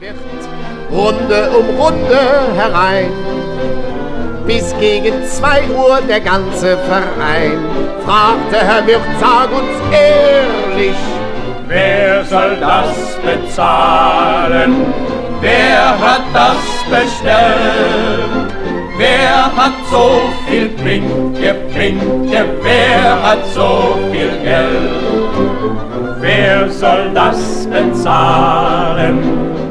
Wird Runde um Runde herein, bis gegen 2 Uhr der ganze Verein. Fragte Herr Wirt, sag uns ehrlich, wer soll das bezahlen? Wer hat das bestellt? Wer hat so viel Trinke, wer hat so viel Geld? Wer soll das bezahlen?